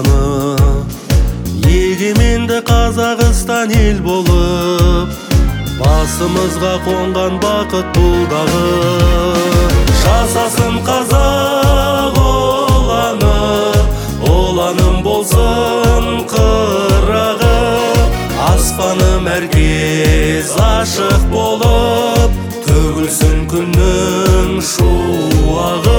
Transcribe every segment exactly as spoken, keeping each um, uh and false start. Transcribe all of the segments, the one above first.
отаны, егеменді Қазақстан ел болып, басымызға қонған бақыт бұлдағы. Жасасын қазақ оланы, оланым болсын қырағы, аспаны мәркез ашық болып, төгілсін күннің шуағы.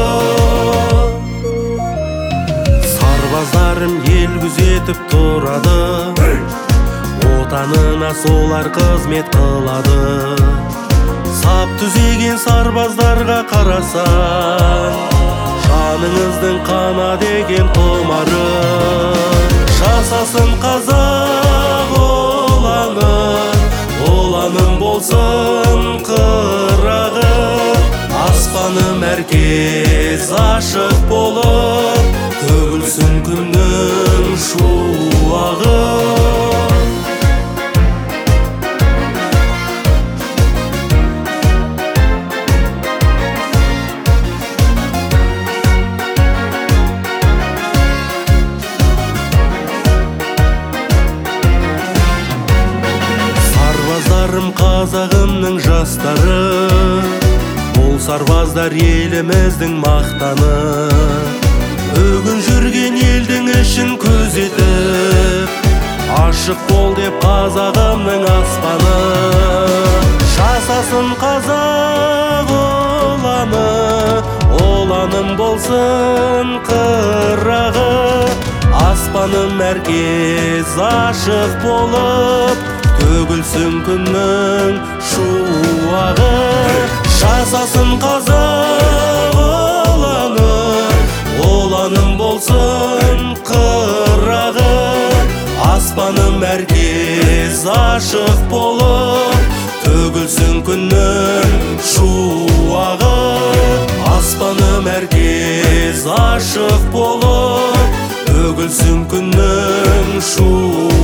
Сарбаздарым ел күзетіп тұрады, отанына солар қызмет қылады. Сап түзеген сарбаздарға қарасан, жаныңыздың қана деген тұмары. Жасасын қазақ оланы, оланым болсын қырағы, аспаны мәркез ашық болып, төгілсін күннің шуағы. Сарбаздарым қазағымның жастары, бұл сарбаздар еліміздің мақтаны. Бүгін жүрген елдің ішін көзетіп, ашық бол деп қазағымның аспаны. Жасасын қазақ оланы, оланым болсын қырағы, аспаны мәркез ашық болып, төгілсін күннің шуағы. Жасасын қазақ оланы, оланым болсын қырағы, аспаны мәркез ашық болып, төгілсін күннің шуағы. Аспаны мәркез ашық болып, төгілсін күннің шуағы.